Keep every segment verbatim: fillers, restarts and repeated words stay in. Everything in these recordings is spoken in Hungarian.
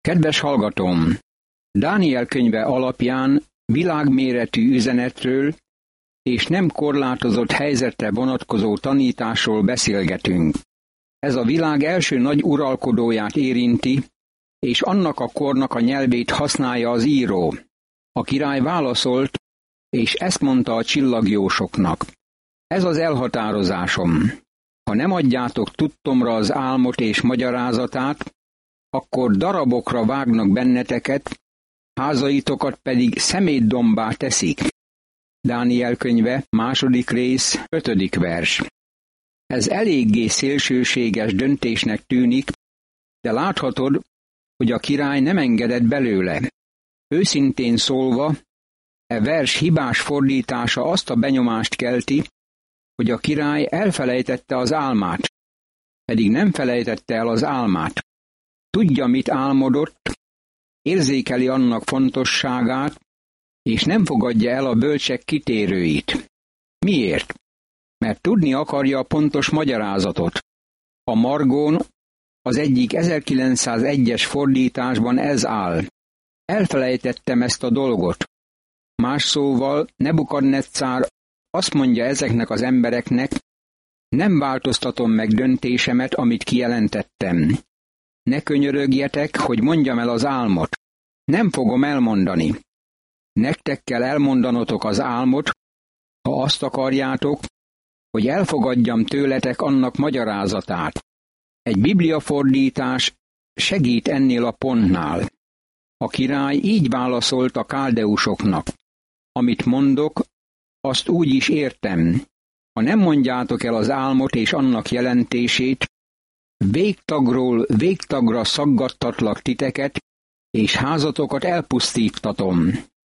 Kedves hallgatóm! Dániel könyve alapján világméretű üzenetről és nem korlátozott helyzetre vonatkozó tanításról beszélgetünk. Ez a világ első nagy uralkodóját érinti, és annak a kornak a nyelvét használja az író. A király válaszolt, és ezt mondta a csillagjósoknak. Ez az elhatározásom. Ha nem adjátok tudtomra az álmot és magyarázatát, akkor darabokra vágnak benneteket, házaitokat pedig szemétdombá teszik. Dániel könyve, második rész, ötödik vers. Ez eléggé szélsőséges döntésnek tűnik, de láthatod, hogy a király nem engedett belőle. Őszintén szólva, e vers hibás fordítása azt a benyomást kelti, hogy a király elfelejtette az álmát, pedig nem felejtette el az álmát. Tudja, mit álmodott, érzékeli annak fontosságát, és nem fogadja el a bölcsek kitérőit. Miért? Mert tudni akarja a pontos magyarázatot. A margón az egyik ezerkilencszázegyes fordításban ez áll. Elfelejtettem ezt a dolgot. Más szóval Nebukadneccár azt mondja ezeknek az embereknek, nem változtatom meg döntésemet, amit kijelentettem. Ne könyörögjetek, hogy mondjam el az álmot. Nem fogom elmondani. Nektek kell elmondanotok az álmot, ha azt akarjátok, hogy elfogadjam tőletek annak magyarázatát. Egy bibliafordítás segít ennél a pontnál. A király így válaszolt a káldeusoknak. Amit mondok, azt úgy is értem. Ha nem mondjátok el az álmot és annak jelentését, végtagról végtagra szaggattatlak titeket, és házatokat elpusztítatom.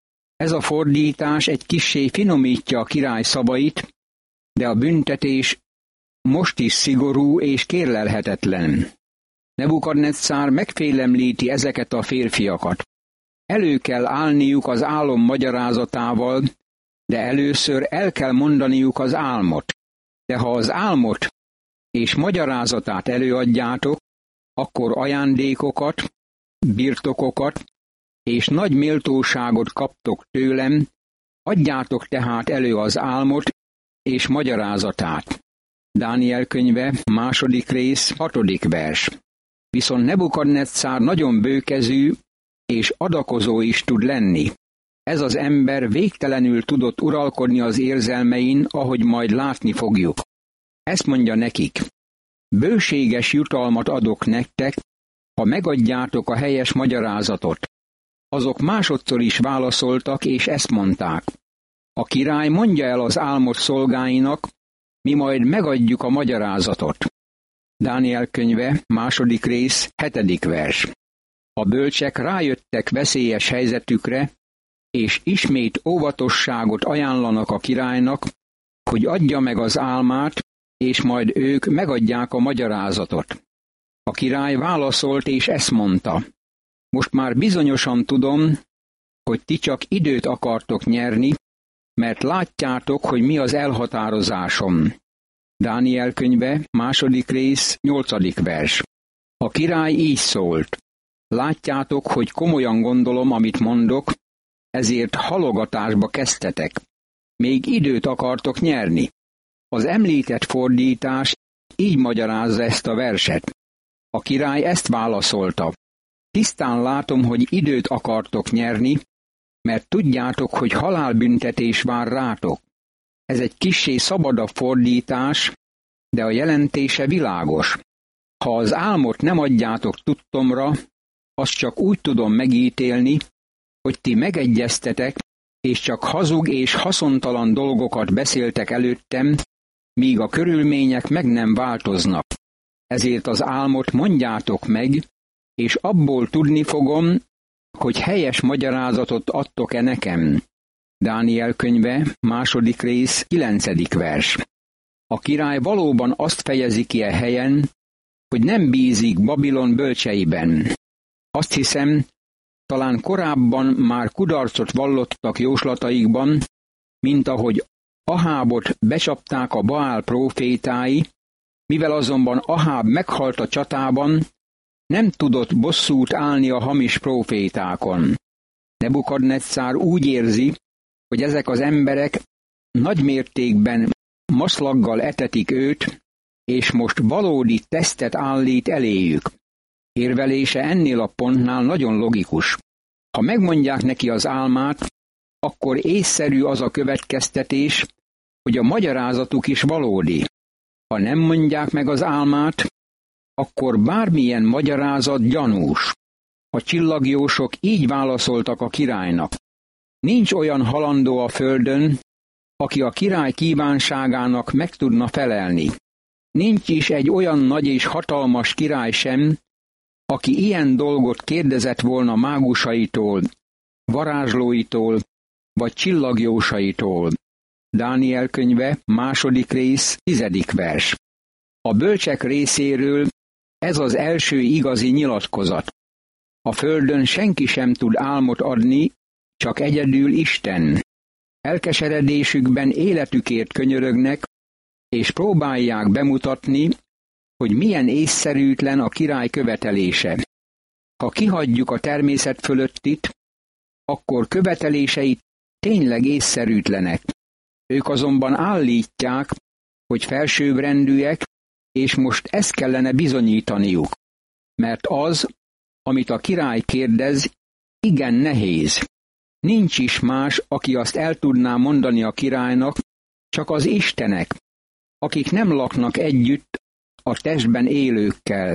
Ez a fordítás egy kissé finomítja a király szavait, de a büntetés most is szigorú és kérlelhetetlen. Nebukadneccár megfélemlíti ezeket a férfiakat. Elő kell állniuk az álom magyarázatával, de először el kell mondaniuk az álmot. De ha az álmot és magyarázatát előadjátok, akkor ajándékokat, birtokokat és nagy méltóságot kaptok tőlem, adjátok tehát elő az álmot és magyarázatát. Dániel könyve, második rész, hatodik vers. Viszont Nebukadneccár nagyon bőkezű és adakozó is tud lenni. Ez az ember végtelenül tudott uralkodni az érzelmein, ahogy majd látni fogjuk. Ezt mondja nekik. Bőséges jutalmat adok nektek, ha megadjátok a helyes magyarázatot. Azok másodszor is válaszoltak, és ezt mondták. A király mondja el az álmot szolgáinak, mi majd megadjuk a magyarázatot. Dániel könyve, második rész, hetedik vers. A bölcsek rájöttek veszélyes helyzetükre, és ismét óvatosságot ajánlanak a királynak, hogy adja meg az álmát, és majd ők megadják a magyarázatot. A király válaszolt, és ezt mondta. Most már bizonyosan tudom, hogy ti csak időt akartok nyerni, mert látjátok, hogy mi az elhatározásom. Dániel könyve, második rész, nyolcadik vers. A király így szólt. Látjátok, hogy komolyan gondolom, amit mondok, ezért halogatásba kezdtetek. Még időt akartok nyerni. Az említett fordítás így magyarázza ezt a verset. A király ezt válaszolta. Tisztán látom, hogy időt akartok nyerni, mert tudjátok, hogy halálbüntetés vár rátok. Ez egy kissé szabadabb fordítás, de a jelentése világos. Ha az álmot nem adjátok tudtomra, azt csak úgy tudom megítélni, hogy ti megegyeztetek, és csak hazug és haszontalan dolgokat beszéltek előttem, míg a körülmények meg nem változnak. Ezért az álmot mondjátok meg, és abból tudni fogom, hogy helyes magyarázatot adtok-e nekem. Dániel könyve, második rész, kilencedik vers. A király valóban azt fejezi ki a helyen, hogy nem bízik Babilon bölcseiben. Azt hiszem, talán korábban már kudarcot vallottak jóslataikban, mint ahogy Ahábot becsapták a Baál prófétái, mivel azonban Aháb meghalt a csatában, Nem tudott bosszút állni a hamis prófétákon. Nebukadneccár úgy érzi, hogy ezek az emberek nagy mértékben maszlaggal etetik őt, és most valódi tesztet állít eléjük. Érvelése ennél a pontnál nagyon logikus. Ha megmondják neki az álmát, akkor észszerű az a következtetés, hogy a magyarázatuk is valódi. Ha nem mondják meg az álmát, akkor bármilyen magyarázat gyanús. A csillagjósok így válaszoltak a királynak. Nincs olyan halandó a földön, aki a király kívánságának meg tudna felelni. Nincs is egy olyan nagy és hatalmas király sem, aki ilyen dolgot kérdezett volna mágusaitól, varázslóitól, vagy csillagjósaitól. Dániel könyve, második rész, tizedik vers. A bölcsek részéről ez az első igazi nyilatkozat. A földön senki sem tud álmot adni, csak egyedül Isten. Elkeseredésükben életükért könyörögnek, és próbálják bemutatni, hogy milyen észszerűtlen a király követelése. Ha kihagyjuk a természet fölöttit, akkor követelései tényleg észszerűtlenek. Ők azonban állítják, hogy felsőbbrendűek, és most ezt kellene bizonyítaniuk. Mert az, amit a király kérdez, igen nehéz. Nincs is más, aki azt el tudná mondani a királynak, csak az istenek, akik nem laknak együtt a testben élőkkel.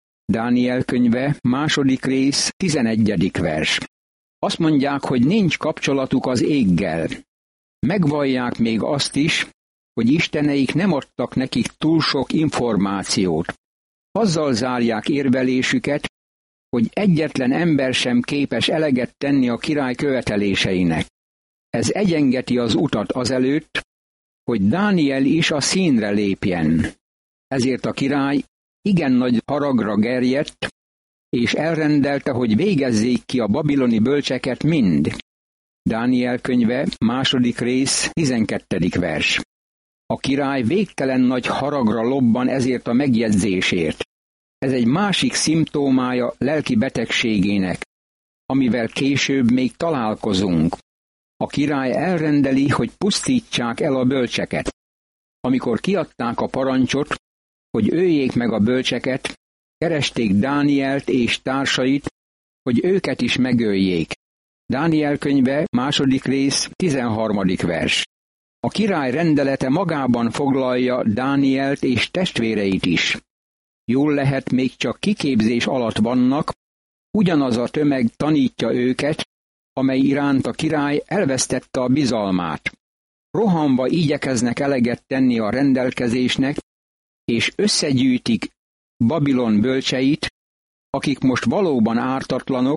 Dániel könyve, második rész, tizenegyedik vers. Azt mondják, hogy nincs kapcsolatuk az éggel. Megvallják még azt is, hogy isteneik nem adtak nekik túl sok információt. Azzal zárják érvelésüket, hogy egyetlen ember sem képes eleget tenni a király követeléseinek. Ez egyengeti az utat azelőtt, hogy Dániel is a színre lépjen. Ezért a király igen nagy haragra gerjedt, és elrendelte, hogy végezzék ki a babiloni bölcseket mind. Dániel könyve, második rész, tizenkettedik vers. A király végtelen nagy haragra lobban ezért a megjegyzésért. Ez egy másik szimptómája lelki betegségének, amivel később még találkozunk. A király elrendeli, hogy pusztítsák el a bölcseket. Amikor kiadták a parancsot, hogy öljék meg a bölcseket, keresték Dánielt és társait, hogy őket is megöljék. Dániel könyve, második rész, tizenharmadik vers. A király rendelete magában foglalja Dánielt és testvéreit is. Jól lehet, még csak kiképzés alatt vannak, ugyanaz a tömeg tanítja őket, amely iránt a király elvesztette a bizalmát. Rohanva igyekeznek eleget tenni a rendelkezésnek, és összegyűjtik Babilon bölcseit, akik most valóban ártatlanok,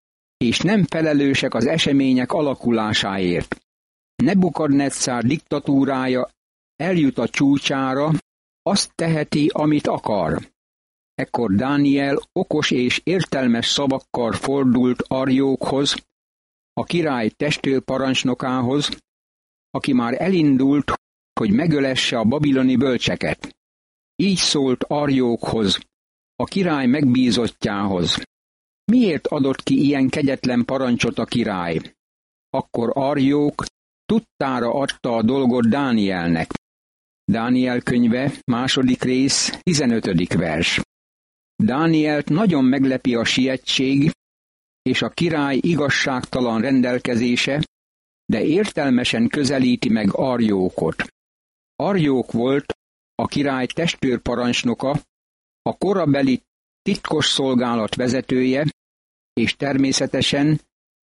és nem felelősek az események alakulásáért. Nebukadneccár diktatúrája eljut a csúcsára, azt teheti, amit akar. Ekkor Dániel okos és értelmes szavakkal fordult Arjókhoz, a király testőrparancsnokához, aki már elindult, hogy megölesse a babiloni bölcseket. Így szólt Arjókhoz, a király megbízottjához. Miért adott ki ilyen kegyetlen parancsot a király? Akkor Arjók tudtára adta a dolgot Dánielnek. Dániel könyve, második rész, tizenötödik vers. Dánielt nagyon meglepi a sietség, és a király igazságtalan rendelkezése, de értelmesen közelíti meg Arjókot. Arjók volt a király testőrparancsnoka, a korabeli titkos szolgálat vezetője, és természetesen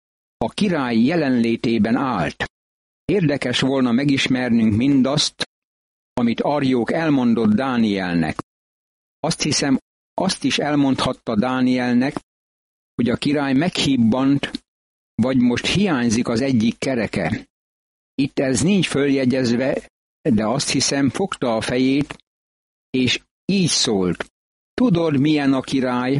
a király jelenlétében állt. Érdekes volna megismernünk mindazt, amit Arjók elmondott Dánielnek. Azt hiszem, azt is elmondhatta Dánielnek, hogy a király meghibbant, vagy most hiányzik az egyik kereke. Itt ez nincs följegyezve, de azt hiszem, fogta a fejét, és így szólt. Tudod, milyen a király?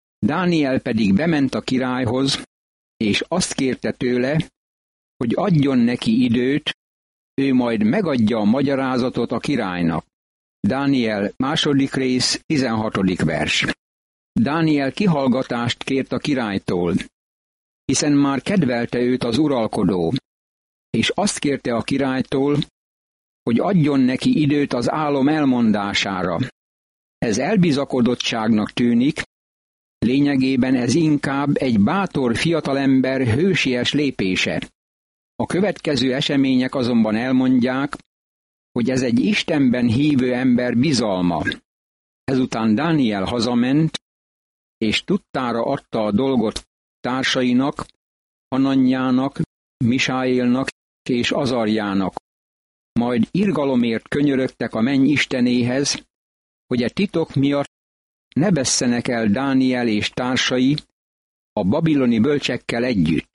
Dániel pedig bement a királyhoz, és azt kérte tőle, hogy adjon neki időt, ő majd megadja a magyarázatot a királynak. Dániel második rész, tizenhatodik vers. Dániel kihallgatást kért a királytól, hiszen már kedvelte őt az uralkodó, és azt kérte a királytól, hogy adjon neki időt az álom elmondására. Ez elbizakodottságnak tűnik, lényegében ez inkább egy bátor fiatalember hősies lépése. A következő események azonban elmondják, hogy ez egy Istenben hívő ember bizalma. Ezután Dániel hazament, és tudtára adta a dolgot társainak, Hananjának, Misáélnak és Azarjának. Majd irgalomért könyörögtek a menny Istenéhez, hogy e titok miatt ne vesszenek el Dániel és társai a babiloni bölcsekkel együtt.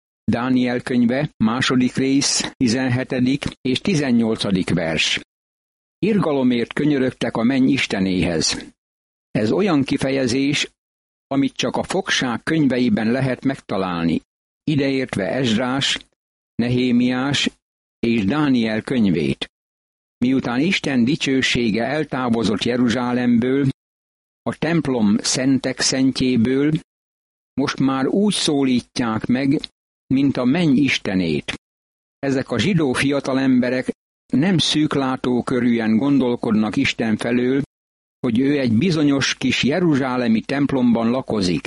Dániel könyve, második rész, tizenhetedik és tizennyolcadik vers. Irgalomért könyörögtek a menny Istenéhez. Ez olyan kifejezés, amit csak a fogság könyveiben lehet megtalálni, ideértve Ezrás, Nehémiás és Dániel könyvét. Miután Isten dicsősége eltávozott Jeruzsálemből, a templom szentek szentjéből, most már úgy szólítják meg, mint a menny Istenét. Ezek a zsidó fiatalemberek nem szűklátókörűen gondolkodnak Isten felől, hogy ő egy bizonyos kis jeruzsálemi templomban lakozik.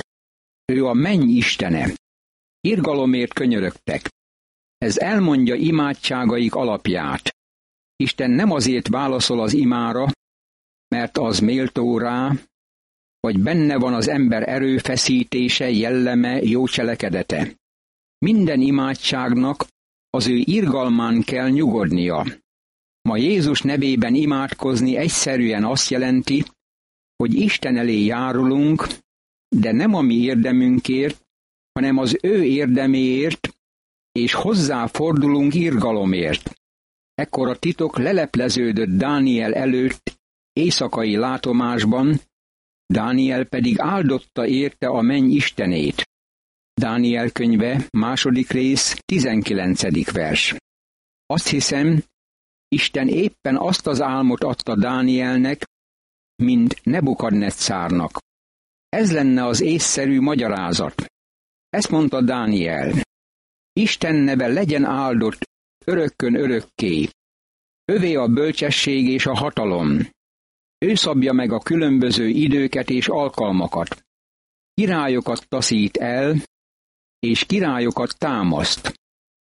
Ő a menny Istene. Irgalomért könyörögtek. Ez elmondja imádságaik alapját. Isten nem azért válaszol az imára, mert az méltó rá, vagy benne van az ember erőfeszítése, jelleme, jó cselekedete. Minden imádságnak az ő irgalmán kell nyugodnia. Ma Jézus nevében imádkozni egyszerűen azt jelenti, hogy Isten elé járulunk, de nem a mi érdemünkért, hanem az ő érdeméért, és hozzáfordulunk irgalomért. Ekkor a titok lelepleződött Dániel előtt éjszakai látomásban, Dániel pedig áldotta érte a menny Istenét. Dániel könyve, második rész, tizenkilencedik vers. Azt hiszem, Isten éppen azt az álmot adta Dánielnek, mint Nebukadneccárnak. Ez lenne az észszerű magyarázat. Ezt mondta Dániel. Isten neve legyen áldott örökkön örökké. Övé a bölcsesség és a hatalom. Ő szabja meg a különböző időket és alkalmakat. Királyokat taszít el, és királyokat támaszt.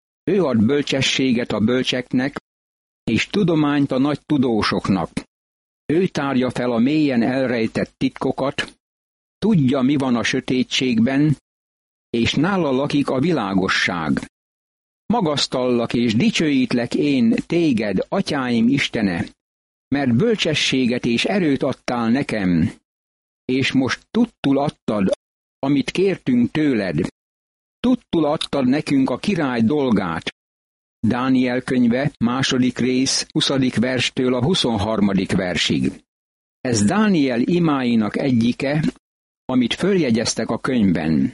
Ő ad bölcsességet a bölcseknek, és tudományt a nagy tudósoknak. Ő tárja fel a mélyen elrejtett titkokat, tudja, mi van a sötétségben, és nála lakik a világosság. Magasztallak és dicsőítlek én téged, atyáim Istene, mert bölcsességet és erőt adtál nekem, és most tudtul adtad, amit kértünk tőled. Tudtul adtad nekünk a király dolgát. Dániel könyve, második rész, huszadik verstől a huszonharmadik versig. Ez Dániel imáinak egyike, amit följegyeztek a könyvben.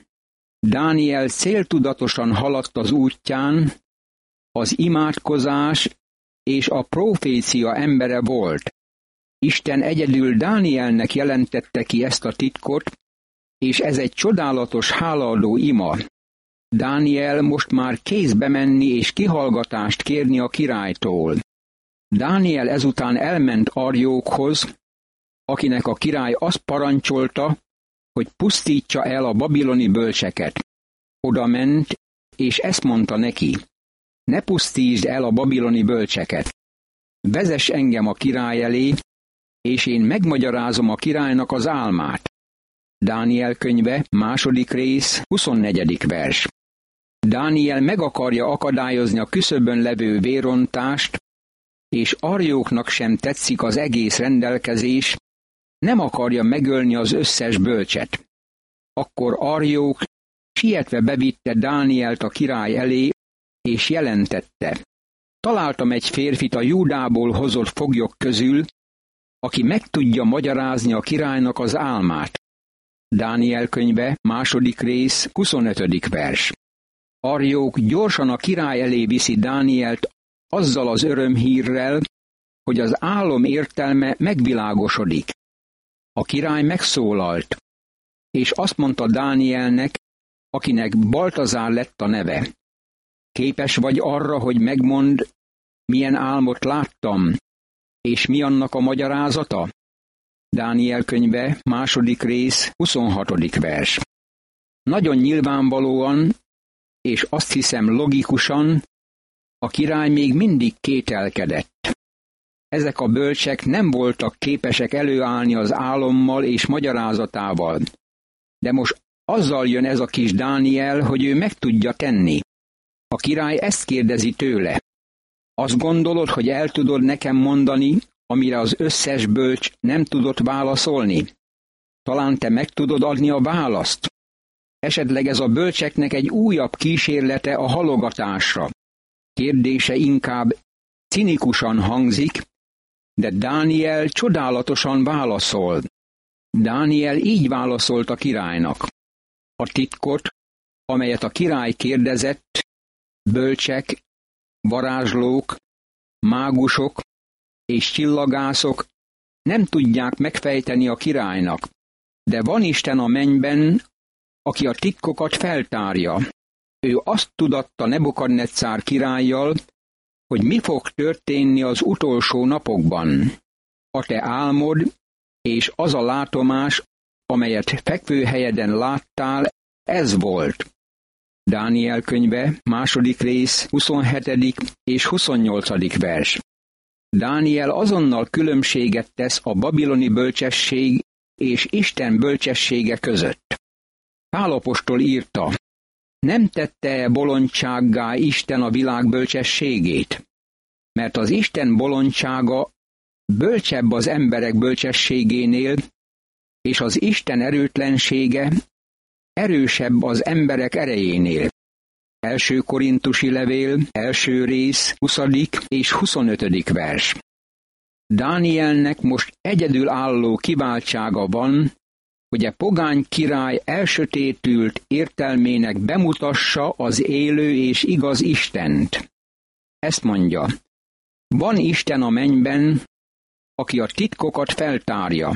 Dániel céltudatosan haladt az útján, az imádkozás és a profécia embere volt. Isten egyedül Dánielnek jelentette ki ezt a titkot, és ez egy csodálatos hálaadó ima. Dániel most már kézbe menni és kihallgatást kérni a királytól. Dániel ezután elment Arjókhoz, akinek a király azt parancsolta, hogy pusztítsa el a babiloni bölcseket. Oda ment, és ezt mondta neki: ne pusztítsd el a babiloni bölcseket. Vezess engem a király elé, és én megmagyarázom a királynak az álmát. Dániel könyve, második rész, huszonnegyedik vers. Dániel meg akarja akadályozni a küszöbön levő vérontást, és Arjóknak sem tetszik az egész rendelkezés, nem akarja megölni az összes bölcset. Akkor Arjók sietve bevitte Dánielt a király elé, és jelentette: találtam egy férfit a Júdából hozott foglyok közül, aki meg tudja magyarázni a királynak az álmát. Dániel könyve, második rész, huszonötödik vers. Arjók gyorsan a király elé viszi Dánielt azzal az örömhírrel, hogy az álom értelme megvilágosodik. A király megszólalt: és azt mondta Dánielnek, akinek Baltazár lett a neve: képes vagy arra, hogy megmondd, milyen álmot láttam, és mi annak a magyarázata? Dániel könyve, második rész, huszonhatodik vers. Nagyon nyilvánvalóan, és azt hiszem logikusan, a király még mindig kételkedett. Ezek a bölcsek nem voltak képesek előállni az álommal és magyarázatával, de most azzal jön ez a kis Dániel, hogy ő meg tudja tenni. A király ezt kérdezi tőle: azt gondolod, hogy el tudod nekem mondani, amire az összes bölcs nem tudott válaszolni? Talán te meg tudod adni a választ? Esetleg ez a bölcseknek egy újabb kísérlete a halogatásra. Kérdése inkább cinikusan hangzik, de Dániel csodálatosan válaszol. Dániel így válaszolt a királynak: a titkot, amelyet a király kérdezett, bölcsek, varázslók, mágusok és csillagászok nem tudják megfejteni a királynak, de van Isten a mennyben, aki a titkokat feltárja. Ő azt tudatta Nebukadnetszár királlyal, hogy mi fog történni az utolsó napokban. A te álmod és az a látomás, amelyet fekvőhelyeden láttál, ez volt. Dániel könyve, második rész, huszonhetedik és huszonnyolcadik vers. Dániel azonnal különbséget tesz a babiloni bölcsesség és Isten bölcsessége között. Pál apostol írta: nem tette-e bolondsággá Isten a világ bölcsességét? Mert az Isten bolondsága bölcsebb az emberek bölcsességénél, és az Isten erőtlensége erősebb az emberek erejénél. Első Korintusi levél, első rész, huszadik és huszonötödik vers. Dánielnek most egyedülálló kiváltsága van, hogy a pogány király elsötétült értelmének bemutassa az élő és igaz Istent. Ezt mondja: van Isten a mennyben, aki a titkokat feltárja.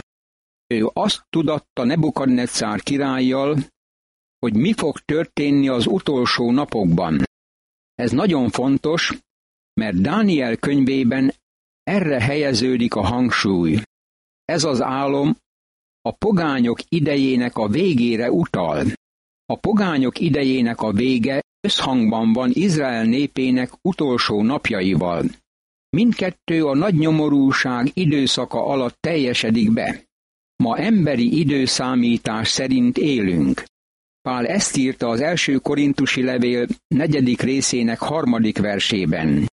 Ő azt tudatta Nebukadnetszár királlyal, hogy mi fog történni az utolsó napokban. Ez nagyon fontos, mert Dániel könyvében erre helyeződik a hangsúly. Ez az álom a pogányok idejének a végére utal. A pogányok idejének a vége összhangban van Izrael népének utolsó napjaival. Mindkettő a nagy nyomorúság időszaka alatt teljesedik be. Ma emberi időszámítás szerint élünk. Pál ezt írta az első Korintusi levél negyedik részének harmadik versében.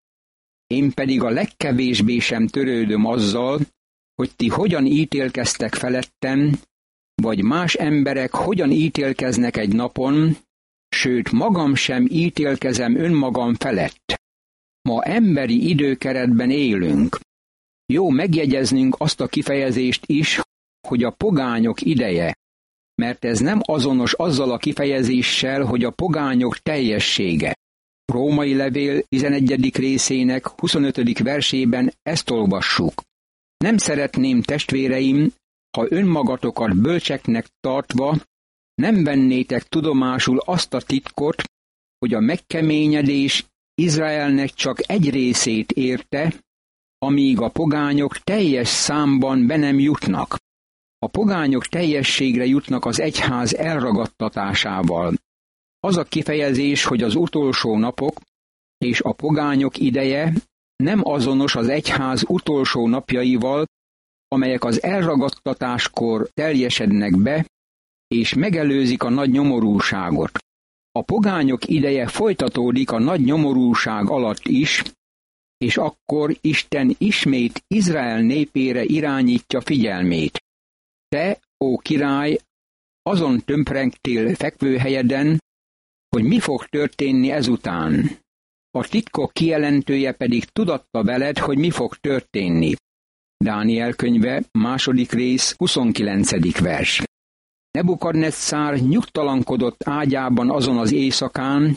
Én pedig a legkevésbé sem törődöm azzal, hogy ti hogyan ítélkeztek felettem, vagy más emberek hogyan ítélkeznek egy napon, sőt magam sem ítélkezem önmagam felett. Ma emberi időkeretben élünk. Jó megjegyeznünk azt a kifejezést is, hogy a pogányok ideje, mert ez nem azonos azzal a kifejezéssel, hogy a pogányok teljessége. Római levél tizenegyedik részének huszonötödik versében ezt olvassuk. Nem szeretném, testvéreim, ha önmagatokat bölcseknek tartva nem vennétek tudomásul azt a titkot, hogy a megkeményedés Izraelnek csak egy részét érte, amíg a pogányok teljes számban be nem jutnak. A pogányok teljességre jutnak az egyház elragadtatásával. Az a kifejezés, hogy az utolsó napok és a pogányok ideje nem azonos az egyház utolsó napjaival, amelyek az elragadtatáskor teljesednek be, és megelőzik a nagy nyomorúságot. A pogányok ideje folytatódik a nagy nyomorúság alatt is, és akkor Isten ismét Izrael népére irányítja figyelmét. Te, ó király, azon tömprengtél fekvőhelyeden, hogy mi fog történni ezután. A titkok kijelentője pedig tudatta veled, hogy mi fog történni. Dániel könyve, második rész, huszonkilencedik vers. Nebukadnesszár nyugtalankodott ágyában azon az éjszakán,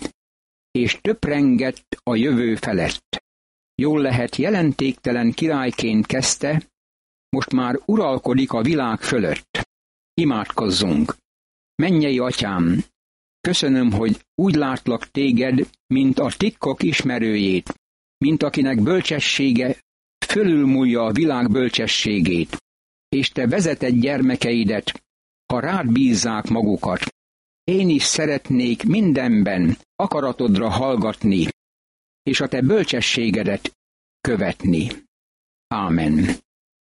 és töprengett a jövő felett. Jól lehet, jelentéktelen királyként kezdte, most már uralkodik a világ fölött. Imádkozzunk! Mennyei Atyám, köszönöm, hogy úgy látlak téged, mint a titkok ismerőjét, mint akinek bölcsessége fölülmúlja a világ bölcsességét, és te vezeted gyermekeidet, ha rád bízzák magukat. Én is szeretnék mindenben akaratodra hallgatni, és a te bölcsességedet követni. Ámen.